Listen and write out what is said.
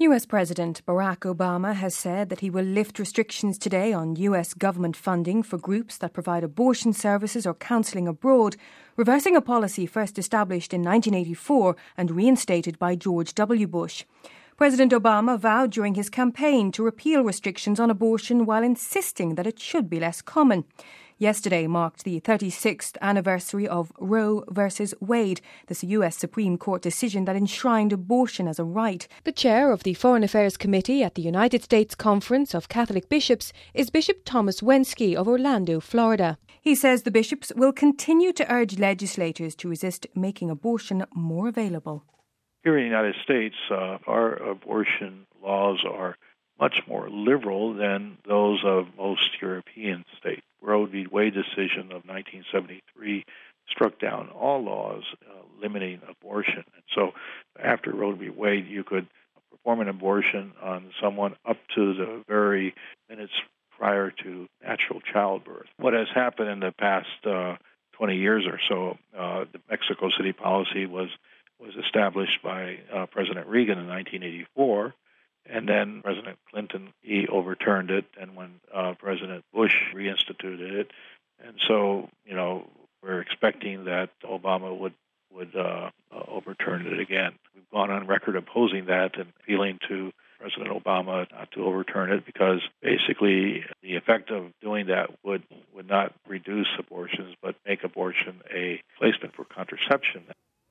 US President Barack Obama has said that he will lift restrictions today on US government funding for groups that provide abortion services or counselling abroad, reversing a policy first established in 1984 and reinstated by George W. Bush. President Obama vowed during his campaign to repeal restrictions on abortion while insisting that it should be less common. Yesterday marked the 36th anniversary of Roe v. Wade, the US Supreme Court decision that enshrined abortion as a right. The chair of the Foreign Affairs Committee at the United States Conference of Catholic Bishops is Bishop Thomas Wensky of Orlando, Florida. He says the bishops will continue to urge legislators to resist making abortion more available. Here in the United States, our abortion laws are much more liberal than those of most European states. Roe v. Wade decision of 1973 struck down all laws limiting abortion. And so after Roe v. Wade, you could perform an abortion on someone up to the very minutes prior to natural childbirth. What has happened in the past 20 years or so, the Mexico City policy was established by President Reagan in 1984. And then President Clinton, he overturned it, and when President Bush reinstituted it. And so, we're expecting that Obama would overturn it again. We've gone on record opposing that and appealing to President Obama not to overturn it because basically the effect of doing that would not reduce abortions but make abortion a replacement for contraception.